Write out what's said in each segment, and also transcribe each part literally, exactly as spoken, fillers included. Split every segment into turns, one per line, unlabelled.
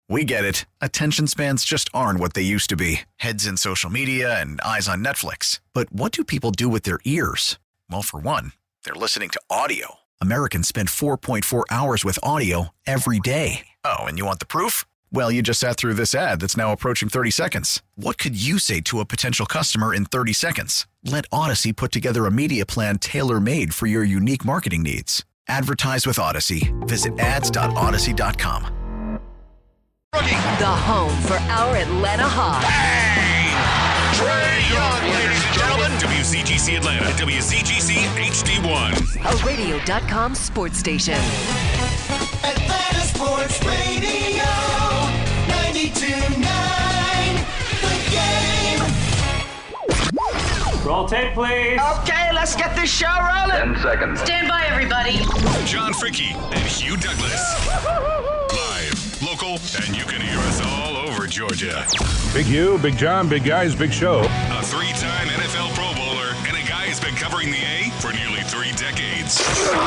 We get it. Attention spans just aren't what they used to be. Heads in social media and eyes on Netflix. But what do people do with their ears? Well, for one, they're listening to audio. Americans spend four point four hours with audio every day. Oh, and you want the proof? Well, you just sat through this ad that's now approaching thirty seconds. What could you say to a potential customer in thirty seconds? Let Odyssey put together a media plan tailor-made for your unique marketing needs. Advertise with Odyssey. Visit ads dot odyssey dot com.
The home for our Atlanta Hawks.
Hey! Trae Young, ladies and gentlemen. W C G C Atlanta, W C G C H D one.
A radio dot com sports station.
Atlanta Sports Radio, ninety-two point nine, The Game.
Roll tape, please.
Okay, let's get this show rolling.
Ten seconds.
Stand by, everybody.
John Fricky and Hugh Douglas. Live, local, and you can hear us all over Georgia.
Big Hugh, Big John, big guys, big show.
A three-time N F L Pro Bowler and a guy who's been covering the A for nearly three decades.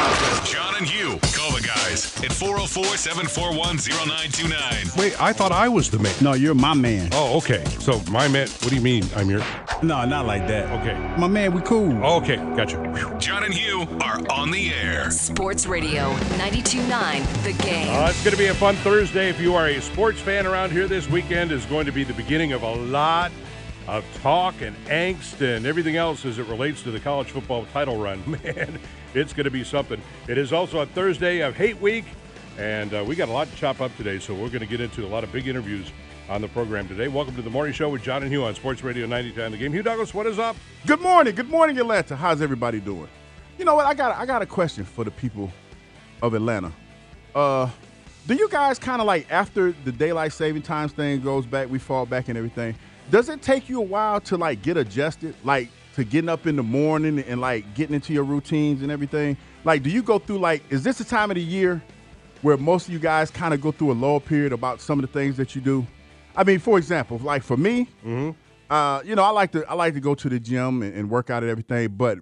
John and Hugh, call the guys at four oh four, seven four one, oh nine two nine.
Wait, I thought I was the man.
No, you're my man.
Oh, okay. So my man, what do you mean I'm your...
No, not like that.
Okay.
My man, we cool.
Okay, gotcha. Whew.
John and Hugh are on the air.
Sports Radio, ninety-two point nine, The Game.
Uh, it's going to be a fun Thursday. If you are a sports fan around here, this weekend is going to be the beginning of a lot of talk and angst and everything else as it relates to the college football title run. Man, it's going to be something. It is also a Thursday of Hate Week, and uh, we got a lot to chop up today, so we're going to get into a lot of big interviews on the program today. Welcome to the Morning Show with John and Hugh on Sports Radio ninety-two point nine The Game. Hugh Douglas, what is up?
Good morning. Good morning, Atlanta. How's everybody doing? You know what? I got I got a question for the people of Atlanta. Uh, do you guys kind of like, after the daylight saving times thing goes back, we fall back and everything, does it take you a while to like get adjusted, like to getting up in the morning and like getting into your routines and everything? Like, do you go through, like, is this the time of the year where most of you guys kind of go through a low period about some of the things that you do? I mean, for example, like for me,
Mm-hmm.
uh, you know, I like to I like to go to the gym and, and work out and everything, but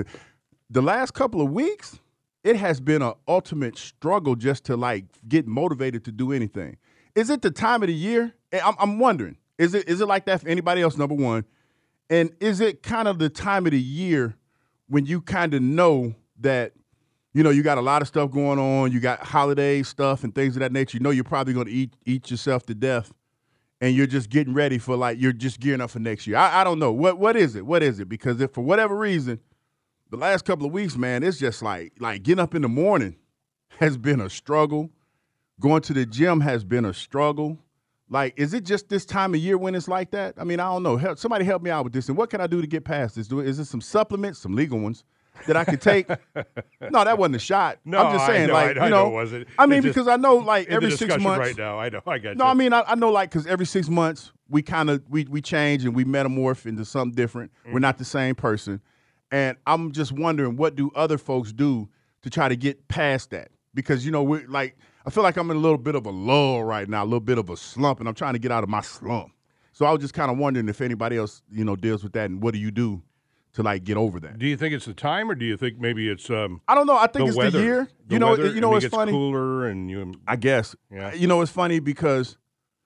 the last couple of weeks, it has been an ultimate struggle just to like get motivated to do anything. Is it the time of the year? I'm, I'm wondering, is it is it like that for anybody else, number one? And is it kind of the time of the year when you kind of know that, you know, you got a lot of stuff going on, you got holiday stuff and things of that nature, you know you're probably going to eat eat yourself to death, and you're just getting ready for, like, you're just gearing up for next year. I, I don't know. What What is it? What is it? Because if for whatever reason, the last couple of weeks, man, it's just like, like getting up in the morning has been a struggle. Going to the gym has been a struggle. Like, is it just this time of year when it's like that? I mean, I don't know. Help, somebody help me out with this. And what can I do to get past this? Do, is it some supplements, some legal ones, that I could take? No, that wasn't a shot.
No,
I'm just saying,
I know,
like,
I, I
you know,
know it wasn't.
I mean,
It's just
because I know, like,
in
every
the
six
discussion
months.
right now. I know. I got
No,
you.
I mean, I, I know, like, because every six months we kind of we we change and we metamorph into something different. Mm-hmm. We're not the same person, and I'm just wondering, what do other folks do to try to get past that? Because, you know, we're like, I feel like I'm in a little bit of a lull right now, a little bit of a slump, and I'm trying to get out of my slump. So I was just kind of wondering if anybody else, you know, deals with that, and what do you do to, like, get over that?
Do you think it's the time, or do you think maybe it's um?
I don't know. I think
the
it's
weather?
the year.
The
You know,
weather,
you know
I mean,
what's
it's
funny?
cooler, and you.
I guess.
Yeah.
You know, it's funny because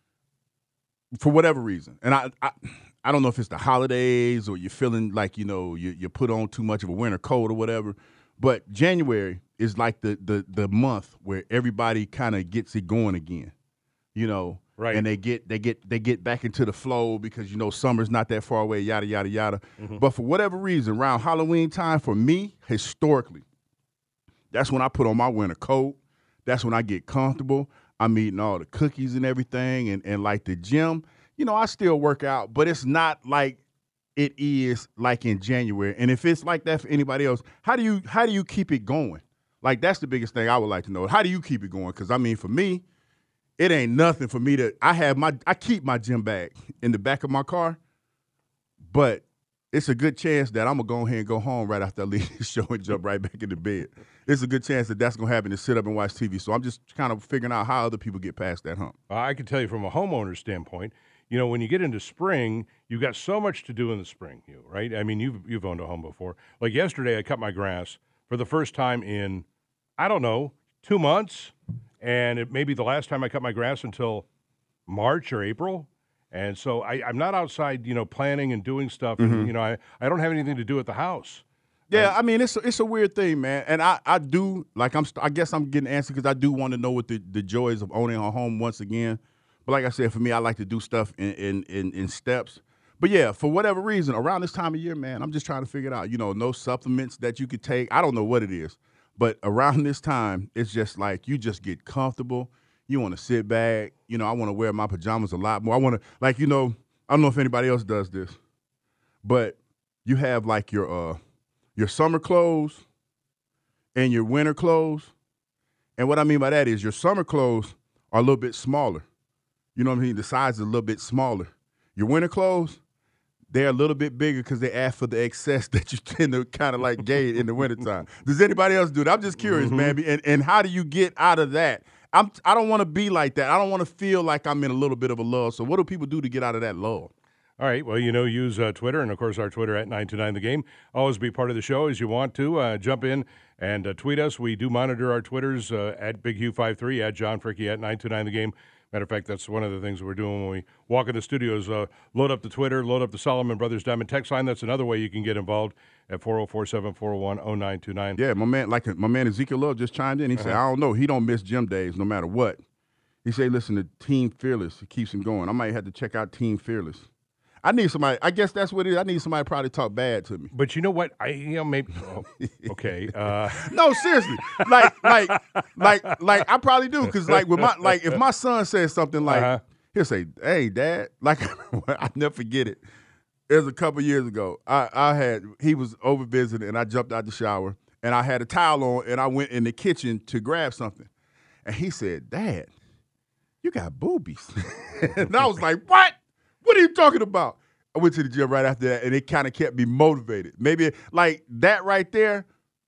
for whatever reason, and I, I, I don't know if it's the holidays or you're feeling like, you know, you you put on too much of a winter coat or whatever, but January is like the the the month where everybody kind of gets it going again, you know.
Right.
And they get they get they get back into the flow because, you know, summer's not that far away, yada yada yada.
Mm-hmm.
But for whatever reason, around Halloween time, for me, historically, that's when I put on my winter coat. That's when I get comfortable. I'm eating all the cookies and everything, and, and like the gym, you know, I still work out, but it's not like it is like in January. And if it's like that for anybody else, how do you how do you keep it going? Like, that's the biggest thing I would like to know. How do you keep it going? Because, I mean, for me, it ain't nothing for me to – I have my – I keep my gym bag in the back of my car, but it's a good chance that I'm going to go ahead and go home right after I leave this show and jump right back into bed. It's a good chance that that's going to happen, to sit up and watch T V. So I'm just kind of figuring out how other people get past that hump.
I can tell you from a homeowner standpoint, you know, when you get into spring, you've got so much to do in the spring, you right? I mean, you've you've owned a home before. Like yesterday, I cut my grass for the first time in, I don't know, two months, and it may be the last time I cut my grass until March or April. And so I, I'm not outside, you know, planning and doing stuff. And,
Mm-hmm.
you know, I, I don't have anything to do at the house.
Yeah, I mean, it's a, it's a weird thing, man. And I, I do, like, I'm. I guess I'm getting answered because I do want to know what the, the joys of owning a home once again. But like I said, for me, I like to do stuff in, in, in, in steps. But, yeah, for whatever reason, around this time of year, man, I'm just trying to figure it out. You know, no supplements that you could take. I don't know what it is. But around this time, it's just like you just get comfortable. You want to sit back. You know, I want to wear my pajamas a lot more. I want to, like, you know, I don't know if anybody else does this, but you have, like, your uh, your summer clothes and your winter clothes. And what I mean by that is your summer clothes are a little bit smaller. You know what I mean? The size is a little bit smaller. Your winter clothes, they're a little bit bigger because they ask for the excess that you tend to kind of like gain in the wintertime. Does anybody else do that? I'm just curious, mm-hmm. man. And, and how do you get out of that? I'm, I don't want to be like that. I don't want to feel like I'm in a little bit of a lull. So what do people do to get out of that lull?
All right. Well, you know, use uh, Twitter, and, of course, our Twitter at nine two nine The Game. Always be part of the show as you want to. Uh, jump in and uh, tweet us. We do monitor our Twitters uh, at Big Hugh fifty-three, at John Fricky, at nine two nine The Game. Matter of fact, that's one of the things we're doing when we walk in the studios. Uh, load up the Twitter, load up the Solomon Brothers Diamond text line. That's another way you can get involved at four oh four, seven four one, oh nine two nine.
Yeah, my man, like my man Ezekiel Love just chimed in. He uh-huh. said, I don't know. He don't miss gym days no matter what. He said, listen to Team Fearless. It keeps him going. I might have to check out Team Fearless. I need somebody. I guess that's what it is. I need somebody to probably talk bad to me.
But you know what? I you know maybe. Oh, okay. Uh.
No, seriously. Like like like like I probably do because like with my like if my son says something like uh-huh. he'll say, "Hey, Dad," like I never forget it. It was a couple years ago. I I had he was over visiting and I jumped out the shower and I had a towel on and I went in the kitchen to grab something, and he said, "Dad, you got boobies," and I was like, "What? What are you talking about?" I went to the gym right after that, and it kind of kept me motivated. Maybe like that right there,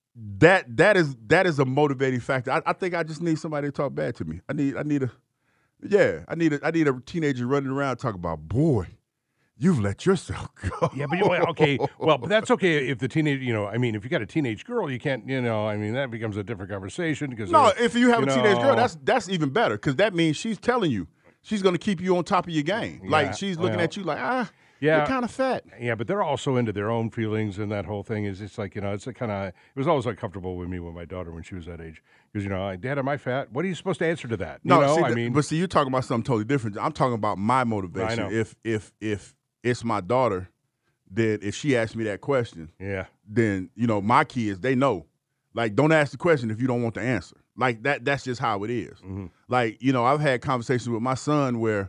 that that is that is a motivating factor. I, I think I just need somebody to talk bad to me. I need I need a yeah, I need a I need a teenager running around talking about, boy, you've let yourself go.
Yeah, but you know, okay, well, but that's okay if the teenage, you know, I mean, if you got a teenage girl, you can't, you know, I mean, that becomes a different conversation because
no, if you have
you
a teenage girl, that's that's even better because that means she's telling you. She's going to keep you on top of your game. Yeah, like, she's looking
well,
at you like, ah,
yeah,
you're kind of fat.
Yeah, but they're also into their own feelings, and that whole thing is it's like, you know, it's a kind of, it was always uncomfortable with me with my daughter when she was that age. Because, you know, like, Dad, am I fat? What are you supposed to answer to that?
No,
you know,
see,
I
the,
mean.
But see, you're talking about something totally different. I'm talking about my motivation.
I know.
If, if, if it's my daughter, then if she asks me that question,
yeah,
then, you know, my kids, they know. Like, don't ask the question if you don't want the answer. Like, that. that's just how it is. Mm-hmm. Like, you know, I've had conversations with my son where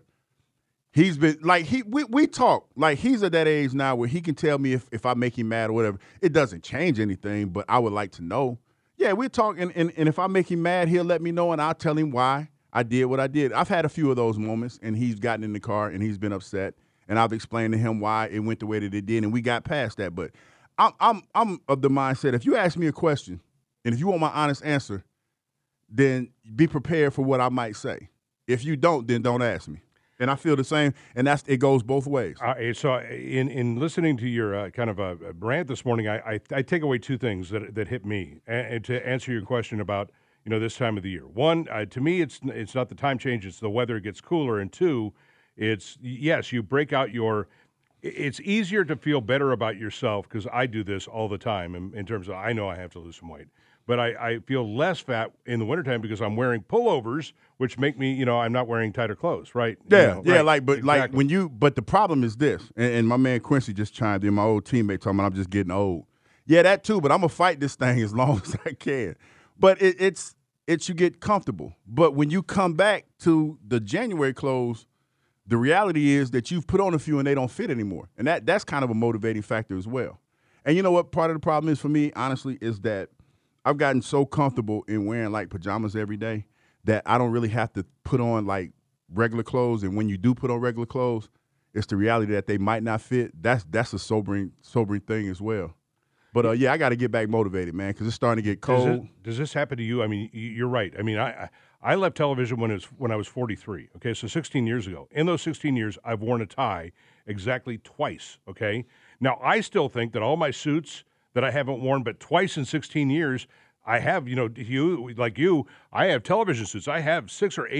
he's been, like, he we, we talk. Like, he's at that age now where he can tell me if, if I make him mad or whatever. It doesn't change anything, but I would like to know. Yeah, we talk, and, and, and if I make him mad, he'll let me know, and I'll tell him why I did what I did. I've had a few of those moments, and he's gotten in the car, and he's been upset, and I've explained to him why it went the way that it did, and we got past that. But I'm I'm I'm of the mindset, if you ask me a question, and if you want my honest answer, then be prepared for what I might say. If you don't, then don't ask me. And I feel the same, and that's it goes both ways.
Uh, so in, in listening to your uh, kind of a rant this morning, I, I, I take away two things that that hit me, and, and to answer your question about, you know, this time of the year. One, uh, to me, it's it's not the time change, it's the weather gets cooler. And two, it's, yes, you break out your – it's easier to feel better about yourself because I do this all the time in, in terms of I know I have to lose some weight. But I, I feel less fat in the wintertime because I'm wearing pullovers, which make me, you know, I'm not wearing tighter clothes, right?
Yeah,
you know,
yeah,
right.
like, but
exactly.
like when you, but the problem is this, and, and my man Quincy just chimed in, my old teammate, talking about I'm just getting old. Yeah, that too, but I'm going to fight this thing as long as I can. But it, it's, it's you get comfortable. But when you come back to the January clothes, the reality is that you've put on a few and they don't fit anymore. And that that's kind of a motivating factor as well. And you know what part of the problem is for me, honestly, is that I've gotten so comfortable in wearing, like, pajamas every day that I don't really have to put on, like, regular clothes. And when you do put on regular clothes, it's the reality that they might not fit. That's that's a sobering sobering thing as well. But, uh, yeah, I got to get back motivated, man, because it's starting to get cold.
Does, it, does this happen to you? I mean, you're right. I mean, I I left television when, it was, when I was forty-three, okay, so sixteen years ago. In those sixteen years, I've worn a tie exactly twice, okay? Now, I still think that all my suits that I haven't worn but twice in sixteen years, I have, you know, you like you, I have television suits. I have six or eight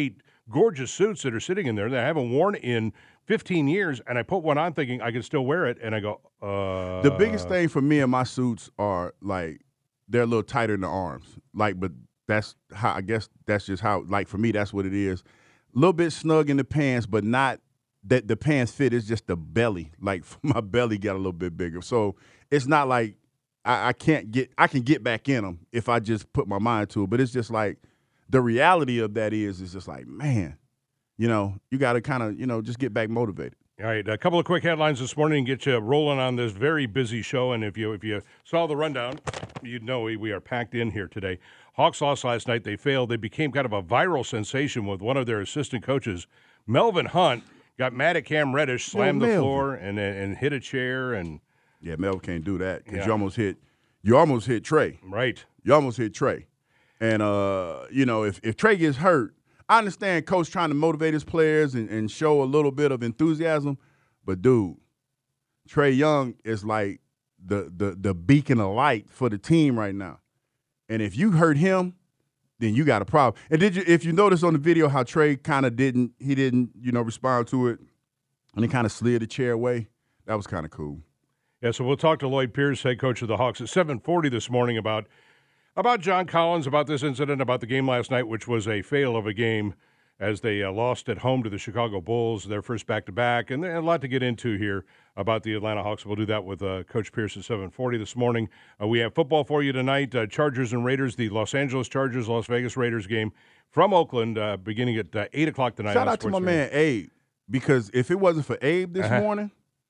gorgeous suits that are sitting in there that I haven't worn in fifteen years, and I put one on thinking I can still wear it, and I go, uh.
The biggest thing for me and my suits are, like, they're a little tighter in the arms. Like, but that's how, I guess that's just how, like, for me, that's what it is. A little bit snug in the pants, but not that the pants fit. It's just the belly. Like, my belly got a little bit bigger. So it's not like I, I can't get, I can get back in them if I just put my mind to it. But it's just like, the reality of that is, is just like, man, you know, you got to kind of, you know, just get back motivated.
All right, a couple of quick headlines this morning and get you rolling on this very busy show. And if you if you saw the rundown, you'd know we, we are packed in here today. Hawks lost last night. They failed. They became kind of a viral sensation with one of their assistant coaches, Melvin Hunt, got mad at Cam Reddish, slammed
Yo,
the
Melvin.
floor, and and hit a chair. And
Yeah, Melvin can't do that because
Yeah.
you almost hit, you almost hit Trey.
right.
You almost hit Trey. And, uh, you know, if, if Trey gets hurt, I understand Coach trying to motivate his players and, and show a little bit of enthusiasm. But, dude, Trey Young is like the, the, the beacon of light for the team right now. And if you hurt him, then you got a problem. And did you, if you notice on the video how Trey kind of didn't, he didn't, you know, respond to it, and he kind of slid the chair away, that was kind of cool.
Yeah, so we'll talk to Lloyd Pierce, head coach of the Hawks, at seven forty this morning about about John Collins, about this incident, about the game last night, which was a fail of a game as they uh, lost at home to the Chicago Bulls, their first back-to-back, and a lot to get into here about the Atlanta Hawks. We'll do that with uh, Coach Pierce at seven forty this morning. Uh, we have football for you tonight, uh, Chargers and Raiders, the Los Angeles Chargers, Las Vegas Raiders game from Oakland, uh, beginning at uh, eight o'clock tonight.
Shout
on
out to my
Sports Radio.
man Abe, because if it wasn't for Abe this
Uh-huh.
morning,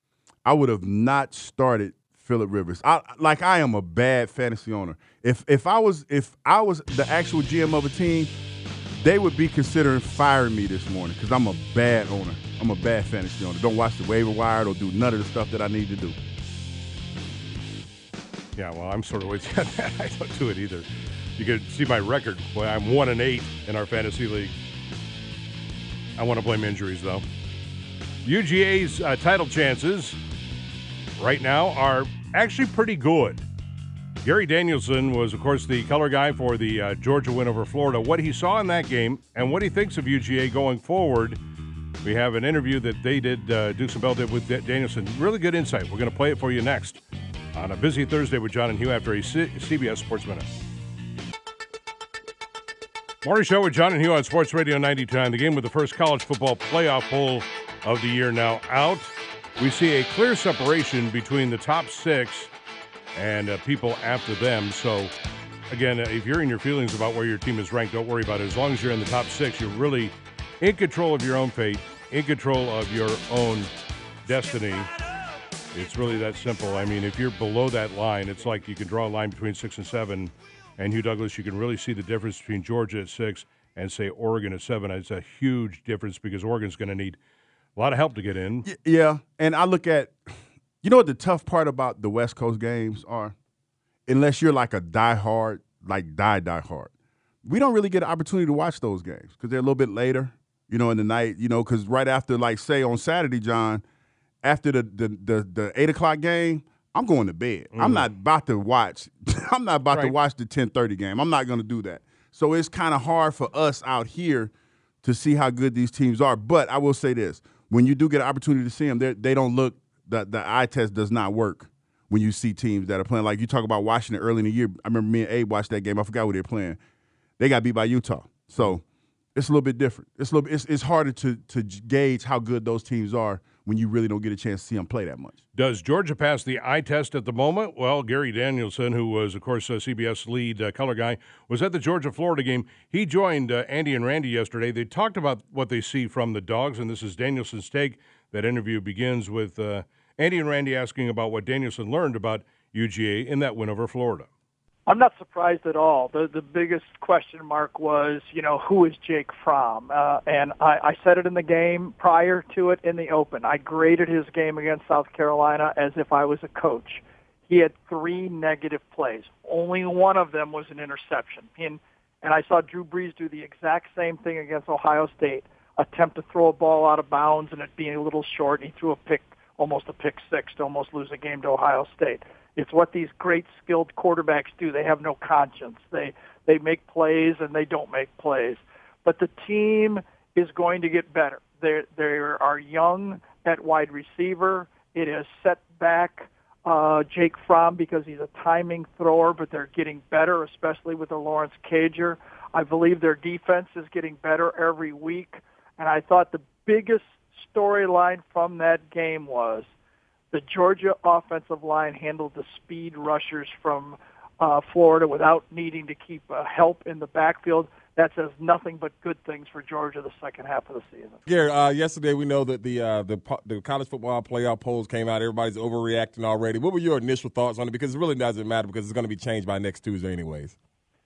I would have not started Phillip Rivers. I, like I am a bad fantasy owner. If if I was if I was the actual G M of a team, they would be considering firing me this morning because I'm a bad owner. I'm a bad fantasy owner. Don't watch the waiver wire. Don't do none of the stuff that I need to do.
Yeah, well, I'm sort of with you on that. I don't do it either. You can see my record. Well, I'm one and eight in our fantasy league. I want to blame injuries, though. U G A's uh, title chances right now are actually pretty good. Gary Danielson was, of course, the color guy for the uh, Georgia win over Florida. What he saw in that game and what he thinks of U G A going forward, we have an interview that they did, uh, Dukes and Bell did with D- Danielson. Really good insight. We're going to play it for you next on a busy Thursday with John and Hugh after a C- CBS Sports Minute. Morning show with John and Hugh on Sports Radio ninety-two point nine. The game with the first college football playoff poll of the year now out. We see a clear separation between the top six and uh, people after them. So, again, uh, if you're in your feelings about where your team is ranked, don't worry about it. As long as you're in the top six, you're really in control of your own fate, in control of your own destiny. It's really that simple. I mean, if you're below that line, it's like you can draw a line between six and seven. And Hugh Douglas, you can really see the difference between Georgia at six and, say, Oregon at seven. It's a huge difference because Oregon's going to need a lot of help to get in.
Y- Yeah, and I look at, you know what the tough part about the West Coast games are? Unless you're like a diehard, like die, die hard. We don't really get an opportunity to watch those games because they're a little bit later, you know, in the night, you know, because right after, like, say, on Saturday, John, after the the the, the eight o'clock game, I'm going to bed. Mm. I'm not about to watch. I'm not about
right.
to watch the ten thirty game. I'm not going to do that. So it's kind of hard for us out here to see how good these teams are. But I will say this. When you do get an opportunity to see them, they don't look the, – the eye test does not work when you see teams that are playing. Like you talk about Washington early in the year. I remember me and Abe watched that game. I forgot who they were playing. They got beat by Utah. So it's a little bit different. It's a little. It's, it's harder to, to gauge how good those teams are when you really don't get a chance to see them play that much.
Does Georgia pass the eye test at the moment? Well, Gary Danielson, who was, of course, a C B S lead uh, color guy, was at the Georgia-Florida game. He joined uh, Andy and Randy yesterday. They talked about what they see from the Dogs, and this is Danielson's take. That interview begins with uh, Andy and Randy asking about what Danielson learned about U G A in that win over Florida.
I'm not surprised at all. The the biggest question mark was, you know, who is Jake Fromm? Uh, and I, I said it in the game prior to it in the open. I graded his game against South Carolina as if I was a coach. He had three negative plays. Only one of them was an interception. And, and I saw Drew Brees do the exact same thing against Ohio State, attempt to throw a ball out of bounds and it being a little short. He threw a pick, almost a pick six to almost lose a game to Ohio State. It's what these great skilled quarterbacks do. They have no conscience. They they make plays and they don't make plays. But the team is going to get better. They they are young at wide receiver. It has set back uh, Jake Fromm because he's a timing thrower, but they're getting better, especially with the Lawrence Cager. I believe their defense is getting better every week. And I thought the biggest storyline from that game was the Georgia offensive line handled the speed rushers from uh, Florida without needing to keep uh, help in the backfield. That says nothing but good things for Georgia the second half of the season.
Gary, uh, yesterday we know that the, uh, the the college football playoff polls came out. Everybody's overreacting already. What were your initial thoughts on it? Because it really doesn't matter because it's going to be changed by next Tuesday anyways.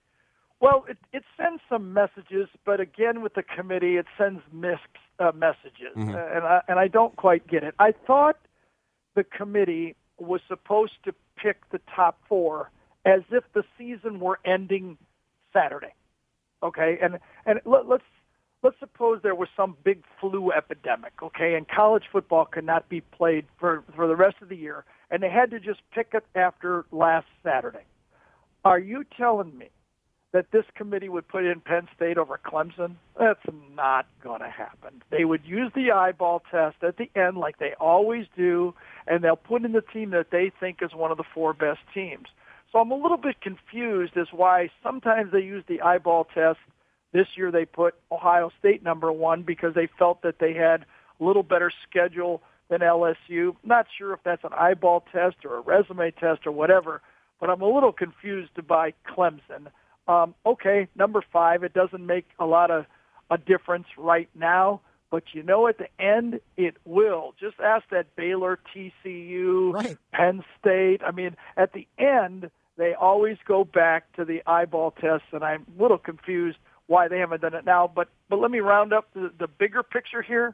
Well, it, it sends some messages, but again, with the committee, it sends mixed uh, messages,
Mm-hmm.
uh, and I, and I don't quite get it. I thought the committee was supposed to pick the top four as if the season were ending Saturday. Okay, and and let, let's let's suppose there was some big flu epidemic. Okay, and college football could not be played for for the rest of the year, and they had to just pick it after last Saturday. Are you telling me that this committee would put in Penn State over Clemson? That's not going to happen. They would use the eyeball test at the end like they always do, and they'll put in the team that they think is one of the four best teams. So I'm a little bit confused as why sometimes they use the eyeball test. This year they put Ohio State number one because they felt that they had a little better schedule than L S U. Not sure if that's an eyeball test or a resume test or whatever, but I'm a little confused by Clemson. Um, okay, number five, it doesn't make a lot of a difference right now, but you know at the end it will. Just ask that Baylor, T C U,
Right.
Penn State. I mean, at the end, they always go back to the eyeball test, and I'm a little confused why they haven't done it now. But but let me round up the, the bigger picture here.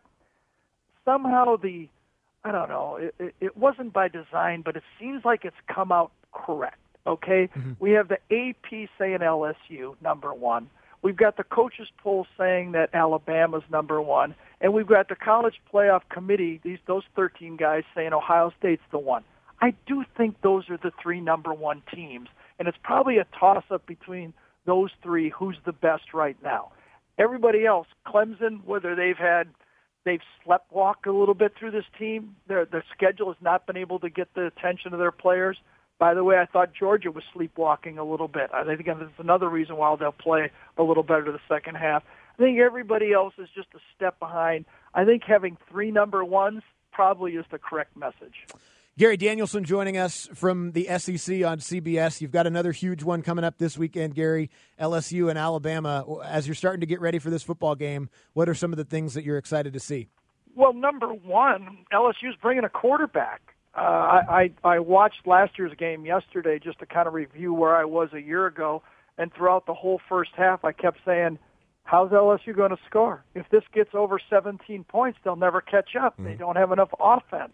Somehow the, I don't know, it, it, it wasn't by design, but it seems like it's come out correct. Okay,
Mm-hmm.
we have the A P saying L S U number one. We've got the coaches poll saying that Alabama's number one, and we've got the college playoff committee. These those thirteen guys saying Ohio State's the one. I do think those are the three number one teams, and it's probably a toss-up between those three. Who's the best right now? Everybody else, Clemson, whether they've had they've sleptwalked a little bit through this team. Their their schedule has not been able to get the attention of their players. By the way, I thought Georgia was sleepwalking a little bit. I think that's another reason why they'll play a little better the second half. I think everybody else is just a step behind. I think having three number ones probably is the correct message.
Gary Danielson joining us from the S E C on C B S. You've got another huge one coming up this weekend, Gary, L S U and Alabama. As you're starting to get ready for this football game, what are some of the things that you're excited to see?
Well, number one, L S U's bringing a quarterback. Uh, I, I watched last year's game yesterday just to kind of review where I was a year ago, and throughout the whole first half, I kept saying, how's L S U going to score? If this gets over seventeen points, they'll never catch up. Mm-hmm. They don't have enough offense.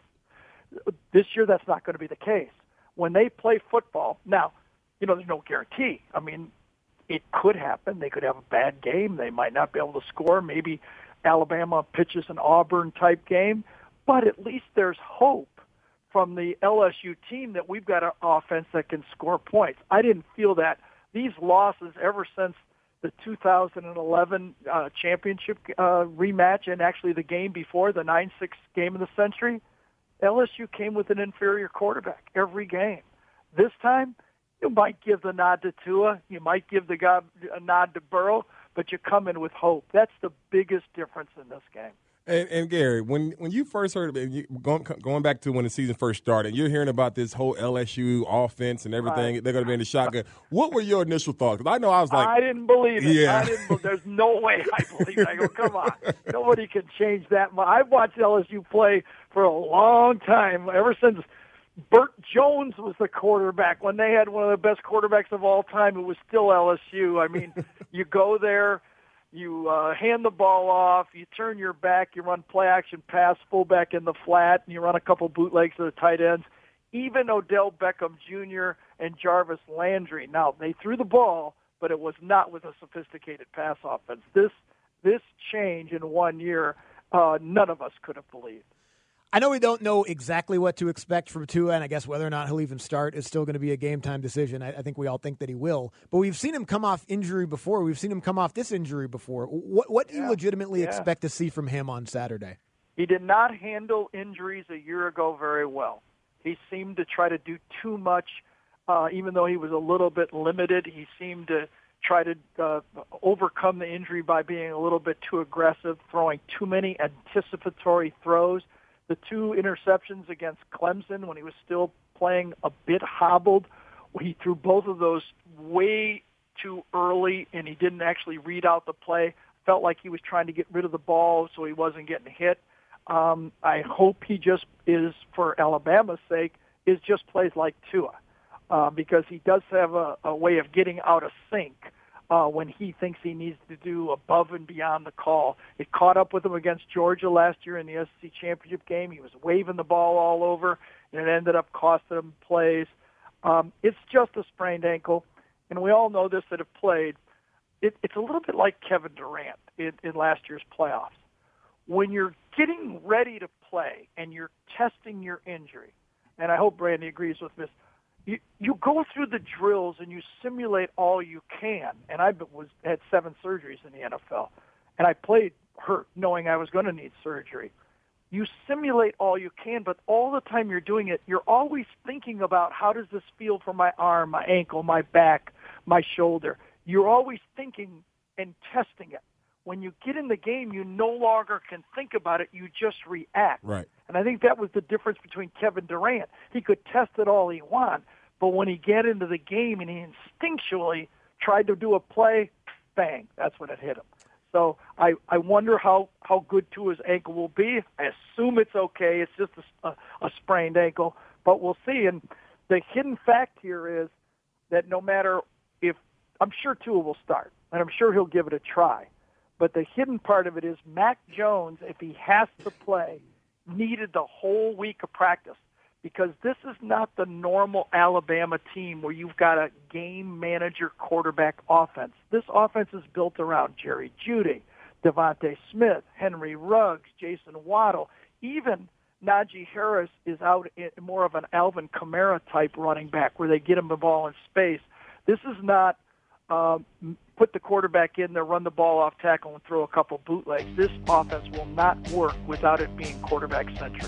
This year, that's not going to be the case. When they play football, now, you know, there's no guarantee. I mean, it could happen. They could have a bad game. They might not be able to score. Maybe Alabama pitches an Auburn-type game, but at least there's hope from the L S U team that we've got an offense that can score points. I didn't feel that. These losses ever since the two thousand eleven uh, championship uh, rematch and actually the game before, the nine six game of the century, L S U came with an inferior quarterback every game. This time, you might give the nod to Tua, you might give the guy a nod to Burrow, but you come in with hope. That's the biggest difference in this game.
And, and Gary, when when you first heard of it, you, going, going back to when the season first started, you're hearing about this whole L S U offense and everything. Right. They're going to be in the shotgun. What were your initial thoughts? Because I know I was like,
I didn't believe it.
Yeah.
I didn't. There's no way I believe it. I go, come on, nobody can change that. I've watched L S U play for a long time, ever since Burt Jones was the quarterback. When they had one of the best quarterbacks of all time, it was still L S U. I mean, you go there. You uh, hand the ball off, you turn your back, you run play-action pass, fullback in the flat, and you run a couple bootlegs to the tight ends. Even Odell Beckham Junior and Jarvis Landry. Now, they threw the ball, but it was not with a sophisticated pass offense. This this change in one year, uh, none of us could have believed.
I know we don't know exactly what to expect from Tua, and I guess whether or not he'll even start is still going to be a game-time decision. I, I think we all think that he will. But we've seen him come off injury before. We've seen him come off this injury before. What, what do you
Yeah,
legitimately
yeah.
expect to see from him on Saturday?
He did not handle injuries a year ago very well. He seemed to try to do too much, uh, even though he was a little bit limited. He seemed to try to uh, overcome the injury by being a little bit too aggressive, throwing too many anticipatory throws. The two interceptions against Clemson when he was still playing a bit hobbled, he threw both of those way too early, and he didn't actually read out the play. Felt like he was trying to get rid of the ball so he wasn't getting hit. Um, I hope he just is, for Alabama's sake, is just plays like Tua, uh, because he does have a, a way of getting out of sync uh, when he thinks he needs to do above and beyond the call. It caught up with him against Georgia last year in the S E C championship game. He was waving the ball all over, and it ended up costing him plays. Um, it's just a sprained ankle, and we all know this that have played. It, it's a little bit like Kevin Durant in, in last year's playoffs. When you're getting ready to play and you're testing your injury, and I hope Brandy agrees with this, you, you go through the drills and you simulate all you can. And I was had seven surgeries in the N F L, and I played hurt knowing I was going to need surgery. You simulate all you can, but all the time you're doing it, you're always thinking about how does this feel for my arm, my ankle, my back, my shoulder. You're always thinking and testing it. When you get in the game, you no longer can think about it. You just react.
Right.
And I think that was the difference between Kevin Durant. He could test it all he wanted, but when he get into the game and he instinctually tried to do a play, bang, that's when it hit him. So I, I wonder how, how good Tua's ankle will be. I assume it's okay. It's just a, a, a sprained ankle, but we'll see. And the hidden fact here is that no matter if – I'm sure Tua will start, and I'm sure he'll give it a try. But the hidden part of it is Mac Jones, if he has to play, needed the whole week of practice, because this is not the normal Alabama team where you've got a game manager quarterback offense. This offense is built around Jerry Jeudy, Devontae Smith, Henry Ruggs, Jason Waddle. Even Najee Harris is out in more of an Alvin Kamara type running back where they get him the ball in space. This is not um, put the quarterback in there, run the ball off tackle, and throw a couple bootlegs. This offense will not work without it being quarterback-centric.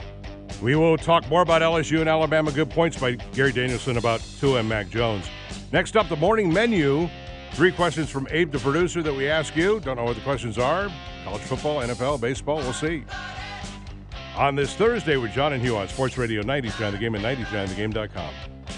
We will talk more about L S U and Alabama. Good points by Gary Danielson about Tua and Mac Jones. Next up, the morning menu. Three questions from Abe, the producer, that we ask you. Don't know what the questions are. College football, N F L, baseball, we'll see. On this Thursday with John and Hugh on Sports Radio ninety-three on the Game and ninety-three on the game dot com.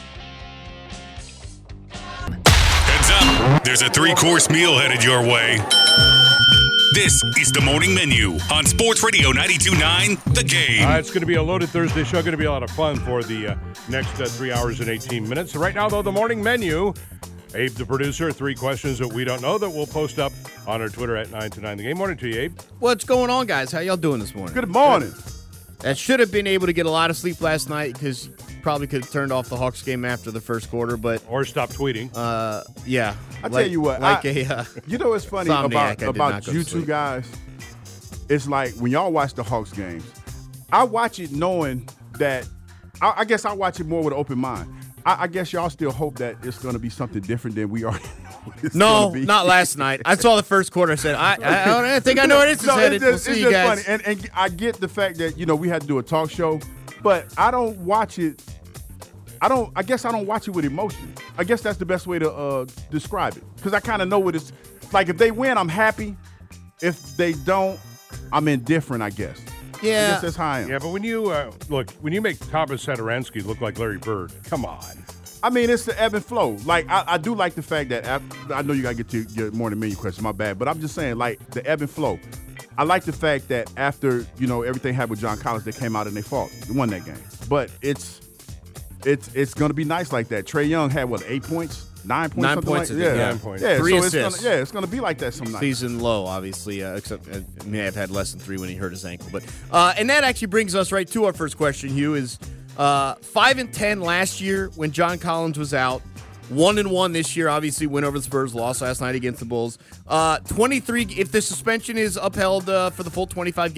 There's a three-course meal headed your way. This is the morning menu on Sports Radio ninety-two point nine, The Game.
Uh, it's going to be a loaded Thursday show. Going to be a lot of fun for the uh, next uh, three hours and eighteen minutes. So right now, though, the morning menu. Abe, the producer, three questions that we don't know that we'll post up on our Twitter at nine to nine The Game. Morning to you, Abe.
What's going on, guys? How y'all doing this morning?
Good morning.
That should have been able to get a lot of sleep last night because probably could have turned off the Hawks game after the first quarter, but
or stop tweeting.
Uh, yeah,
I
like,
tell you what,
like
I,
a uh,
you know what's funny about about you two guys? It's like when y'all watch the Hawks games, I watch it knowing that I, I guess I watch it more with an open mind. I, I guess y'all still hope that it's going to be something different than we are.
No, not last night. I saw the first quarter. I said, I, I, don't, I think I know where this is
no,
headed.
It's just,
we'll see
it's
you
just
guys.
funny. And, and I get the fact that, you know, we had to do a talk show, but I don't watch it. I don't. I guess I don't watch it with emotion. I guess that's the best way to uh, describe it, because I kind of know what it's like. If they win, I'm happy. If they don't, I'm indifferent, I guess.
Yeah.
I guess that's how I am.
Yeah, but when you, uh, look, when you make Thomas Sadaransky look like Larry Bird, come on.
I mean, it's the ebb and flow. Like, I, I do like the fact that, after, I know you got to get to your morning menu question, my bad, but I'm just saying, like, the ebb and flow. I like the fact that after, you know, everything happened with John Collins, they came out and they fought. They won that game. But it's it's it's going to be nice like that. Trae Young had, what, eight points? Nine points?
Nine
something
points.
Like,
a
yeah.
yeah.
Nine points.
Yeah,
Three
so
assists.
It's gonna, yeah, it's going to be like that some nights.
Season low, obviously, uh, except uh, may have had less than three when he hurt his ankle. But uh, and that actually brings us right to our first question, Hugh, is uh, five and ten last year when John Collins was out. One and one this year, obviously win over the Spurs, lost last night against the Bulls. Uh, twenty-three, if the suspension is upheld uh, for the full twenty-five games,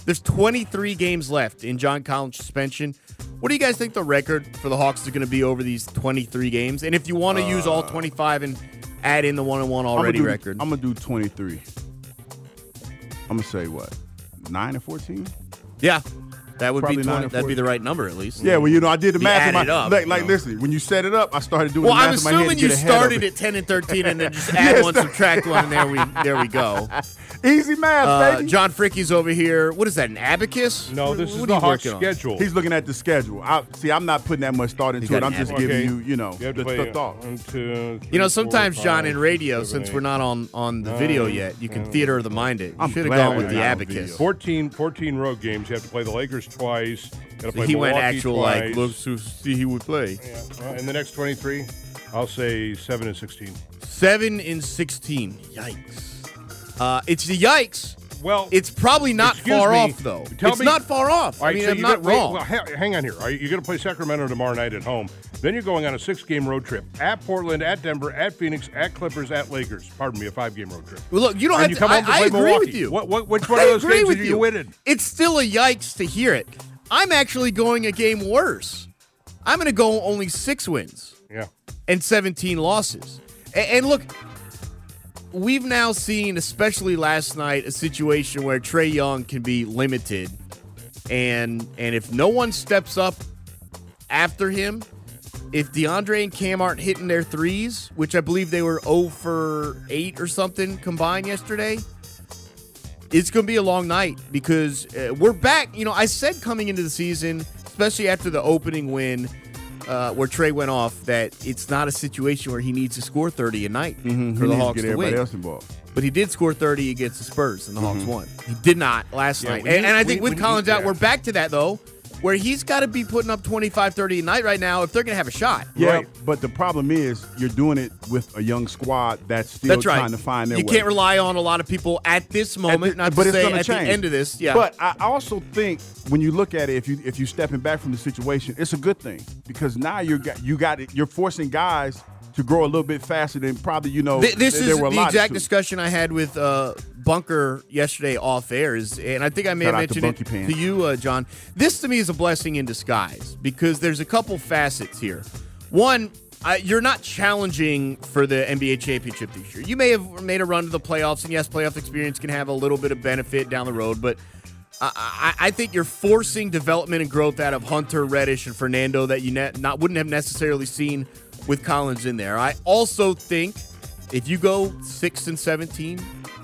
There's twenty-three games left in John Collins' suspension. What do you guys think the record for the Hawks is going to be over these twenty-three games? And if you want to uh, use all twenty-five and add in the one-on-one already
I'm do,
record.
I'm going to do twenty-three. I'm going to say what? nine and fourteen?
Yeah. That would
Probably
be twenty, that'd be the right number at least.
Yeah, well, you know, I did the
Be
math. In my,
added up,
like, like
you know.
listen, when you set it up, I started doing
Well,
the math
I'm
in my head
assuming
to
you
get ahead of
started
it.
at ten and thirteen and then just add
Yes.
one, subtract one, and there we there we go.
Easy math,
Uh,
baby.
John Fricke's over here. What is that, an abacus?
No,
What-
this
what
is
are
the
you
Hawks
working on?
schedule.
He's looking at the schedule. I, see, I'm not putting that much thought into
got
it. I'm
an
just
abacus.
giving
Okay.
you, you know,
You have to
the,
play
the thought.
one, two, three,
You know,
four,
sometimes,
five,
John, in radio,
seven,
since
eight,
we're not on, on the
nine,
video yet, you can
ten,
theater of the mind it. You
I'm
should have
glad
gone
we're
with the
not on
abacus.
video.
fourteen, fourteen road games. You have to play the Lakers twice. Got to play
He went
Milwaukee
actual,
twice.
like, looks to see he would play.
Yeah. Uh, in the next twenty-three, I'll say seven and sixteen.
seven and sixteen. Yikes. Uh, it's the yikes.
Well,
it's probably not
excuse
far
me,
off, though.
tell
It's
me-
not far off.
All right,
I mean,
so
I'm
you
not
got, wait,
wrong.
well, ha- hang on here. Are you, you're going to play Sacramento tomorrow night at home. Then you're going on a six-game road trip at Portland, at Denver, at Phoenix, at Clippers, at Lakers. Pardon me, a five-game road trip.
Well, look, you don't
and
have
you
to.
come
I,
home to
I
play
agree
Milwaukee.
with you.
What, what, which one
I
of those
agree
games
with
are you
you.
winning?
It's still a yikes to hear it. I'm actually going a game worse. I'm going to go only six wins
Yeah.
and seventeen losses. And, and look, we've now seen, especially last night, a situation where Trae Young can be limited. And and if no one steps up after him, if DeAndre and Cam aren't hitting their threes, which I believe they were zero for eight or something combined yesterday, it's going to be a long night because uh, we're back. You know, I said coming into the season, especially after the opening win uh, where Trae went off, that it's not a situation where he needs to score thirty a night
Mm-hmm.
for
he
the
needs
Hawks
to get
to
everybody
win.
else involved.
But he did score thirty against the Spurs, and the Hawks
Mm-hmm.
won. He did not last
Yeah,
night.
when you-
And, and I think
when-
with
when you-
Collins out,
yeah.
we're back to that, though, where he's got to be putting up twenty-five, thirty a night right now if they're going to have a shot.
Yeah,
Right.
but the problem is you're doing it with a young squad that's still
That's right.
trying to find their
you
way.
can't rely on a lot of people at this moment,
At the-
not
but
to
it's
say
gonna
at
change.
the end of this. Yeah.
But I also think when you look at it, if you if you stepping back from the situation, it's a good thing because now you're got you got it, you're forcing guys to grow a little bit faster than probably you know.
Th- this
they,
is
they were
the
allotted
exact
to.
discussion I had with uh, Bunker yesterday off air, is, and I think I may
Shout
have
out to
mentioned it
Bunky Pants.
to you, uh, John. This to me is a blessing in disguise because there's a couple facets here. One, I, you're not challenging for the N B A championship this year. You may have made a run to the playoffs, and yes, playoff experience can have a little bit of benefit down the road, but I, I, I think you're forcing development and growth out of Hunter, Reddish, and Fernando that you ne- not wouldn't have necessarily seen with Collins in there. I also think if you go six and seventeen,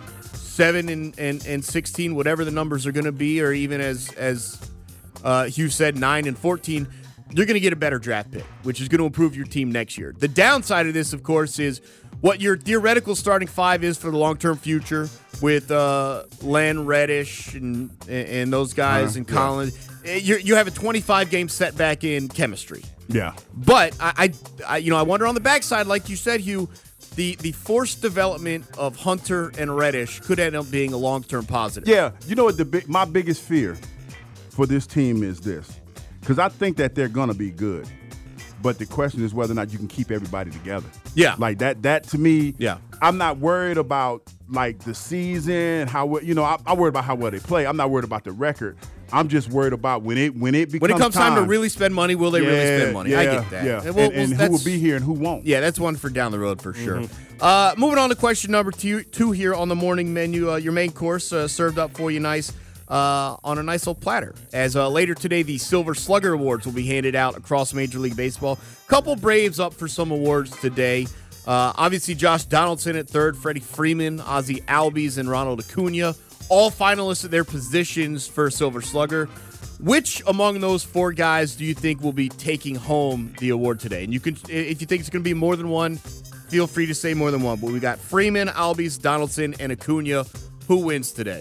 seven and, and, and sixteen, whatever the numbers are going to be, or even as as uh, Hugh said, nine and fourteen, you're going to get a better draft pick, which is going to improve your team next year. The downside of this, of course, is what your theoretical starting five is for the long-term future with uh, Len, Reddish, and and those guys,
Uh,
and
yeah.
Collins. You you have a twenty-five game setback in chemistry.
Yeah.
But I, I, I, you know, I wonder on the backside, like you said, Hugh, the the forced development of Hunter and Reddish could end up being a long term positive.
Yeah, you know what the big, my biggest fear for this team is this, because I think that they're gonna be good, but the question is whether or not you can keep everybody together.
Yeah.
like that. That to me,
Yeah.
I'm not worried about like the season, how we- you know, I, I'm worried about how well they play. I'm not worried about the record. I'm just worried about when it when it becomes
When it comes time, to really spend money, will they really
Yeah,
spend money?
Yeah,
I get that.
Yeah,
And we'll-
and, and
we'll-
who will
that's-
be here and who won't?
Yeah, that's one for down the road for sure. Uh, moving on to question number two, two here on the morning menu. Uh, your main course uh, served up for you nice uh, on a nice old platter. As uh, later today, the Silver Slugger Awards will be handed out across Major League Baseball. Couple Braves up for some awards today. Uh, obviously, Josh Donaldson at third, Freddie Freeman, Ozzie Albies, and Ronald Acuna, all finalists at their positions for Silver Slugger. Which among those four guys do you think will be taking home the award today? And you can, if you think it's going to be more than one, feel free to say more than one. But we got Freeman, Albies, Donaldson, and Acuna. Who wins today?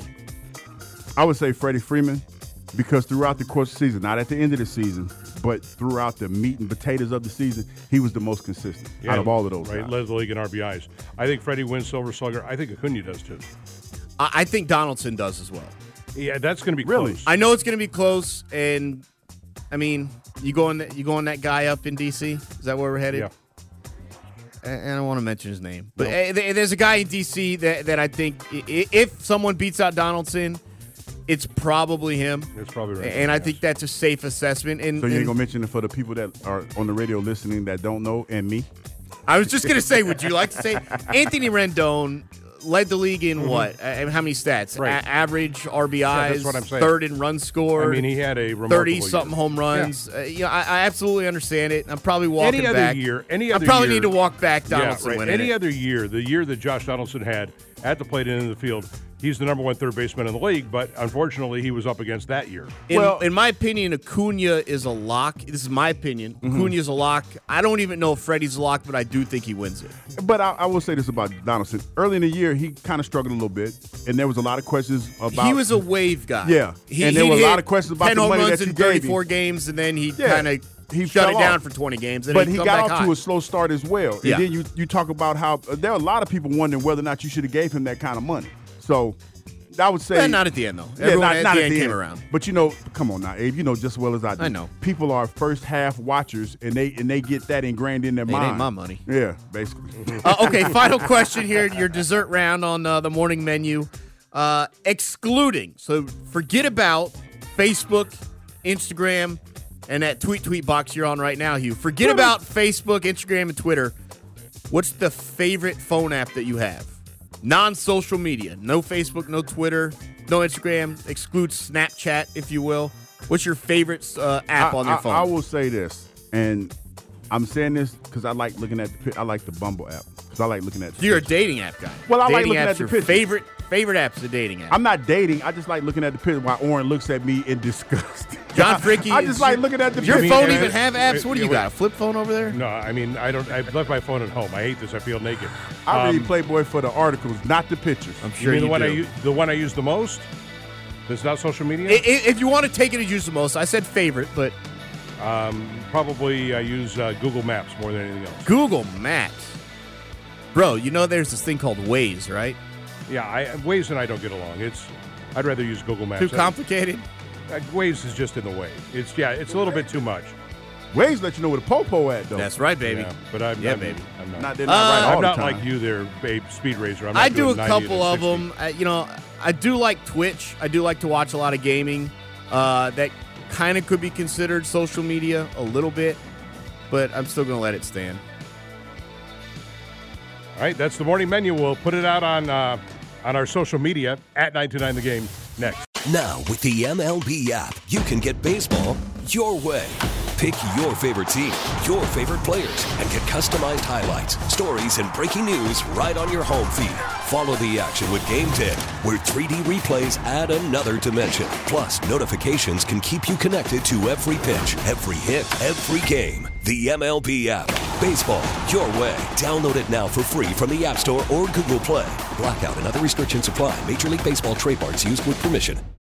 I would say Freddie Freeman, because throughout the course of the season, not at the end of the season, but throughout the meat and potatoes of the season, he was the most consistent
Yeah,
out of all of those
right,
guys.
led the league in R B Is. I think Freddie wins Silver Slugger. I think Acuna does too.
I, I think Donaldson does as well.
Yeah, that's going to be
Really?
close.
I know it's going to be close, and I mean, you going you going that guy up in D C? Is that where we're headed?
Yeah.
I I don't want to mention his name, but uh, there- there's a guy in D C that, that I think i- i- if someone beats out Donaldson, it's probably him.
It's probably right.
And I think that's a safe assessment. And,
So you
and
ain't gonna mention it for the people that are on the radio listening that don't know, and me?
I was just going to say, would you like to say Anthony Rendon led the league in
Mhm.
what? Uh, how many stats?
Right.
A- average R B Is,
Yeah, that's what I'm saying.
third in run score.
I mean, he had a remarkable
thirty-something
year.
home runs. Uh, you know, I, I absolutely understand it. I'm probably walking
Any other
back.
year, any other
I probably
year,
need to walk back Donaldson
Yeah, right.
winning
Any
it.
other year, the year that Josh Donaldson had at the plate and in the field, he's the number one third baseman in the league, but unfortunately he was up against that year.
In, well, in my opinion, Acuna is a lock. This is my opinion.
Mhm.
Acuna is a lock. I don't even know if Freddie's a lock, but I do think he wins it.
But I, I will say this about Donaldson. Early in the year, he kind of struggled a little bit, and there was a lot of questions about.
He was a wave guy.
Yeah,
He,
and there
he'd
were a
hit
lot of questions about
ten
the
home
money
runs
that you
in
gave
thirty-four
him.
games, and then he
Yeah.
kind of
He
shut
fell
it down
off.
for twenty games. And
But
he'd
he
come
got
back
off
hot.
to a slow start as well. And
Yeah.
then you you talk about how uh, there are a lot of people wondering whether or not you should have gave him that kind of money. So I would say
Well, not at the end, though.
Yeah,
Everyone
not,
at
not
the
at
end
the
came
end.
around.
But you know, come on now, Abe. You know just as well as I do.
I know.
People are first half watchers, and they and they get that ingrained in their
It
mind.
ain't my money.
Yeah, basically.
uh, okay, final question here. Your dessert round on uh, the morning menu. Uh, excluding, so forget about Facebook, Instagram, and that tweet tweet box you're on right now, Hugh. Forget about Facebook, Instagram, and Twitter. What's the favorite phone app that you have? Non-social media. No Facebook, no Twitter, no Instagram. Excludes Snapchat, if you will. What's your favorite uh, app
I,
on your
I-
phone?
I will say this, and I'm saying this because I like looking at the pi- I like the Bumble app because I like looking at. The
So you're a
pictures.
dating app guy.
Well, I like
dating
looking
apps
at the
your
pictures.
favorite favorite app's a dating app.
I'm not dating. I just like looking at the picture while Oren looks at me in disgust.
John Fricky.
I just
is
like
your-
looking at the
Does your
picture.
phone
man.
even have apps? What do you
Yeah,
got? A flip phone over there?
No, I mean, I don't. I've left my phone at home. I hate this. I feel naked.
I read
Um,
Playboy for the articles, not the pictures.
I'm
you
sure
mean
you,
the one
do.
I use, the one I use the most? That's not social media.
I- i- If you want to take it as use the most, I said favorite, but
Um, probably I use uh, Google Maps more than anything else.
Google Maps. Bro, you know there's this thing called Waze, right?
Yeah, I, Waze and I don't get along. It's I'd rather use Google Maps.
Too complicated?
Uh, Waze is just in the way. It's yeah, it's a little bit too much.
Waze let you know where the popo at though.
That's right, baby.
Yeah, but I'm,
Yeah,
I'm,
baby.
I'm not.
Not, they're not
Uh,
right all
I'm
the
not
time.
like you there, babe. Speed Racer. I'm not
I do a
doing ninety
couple
to
of
sixty.
them. I, you know, I do like Twitch. I do like to watch a lot of gaming. Uh, that kind of could be considered social media a little bit, but I'm still going to let it stand.
All right, that's the morning menu. We'll put it out on uh, on our social media at nine two nine The Game next.
Now, with the M L B app, you can get baseball your way. Pick your favorite team, your favorite players, and get customized highlights, stories, and breaking news right on your home feed. Follow the action with Game Tip, where three D replays add another dimension. Plus, notifications can keep you connected to every pitch, every hit, every game. The M L B app. Baseball your way. Download it now for free from the App Store or Google Play. Blackout and other restrictions apply. Major League Baseball trademarks used with permission.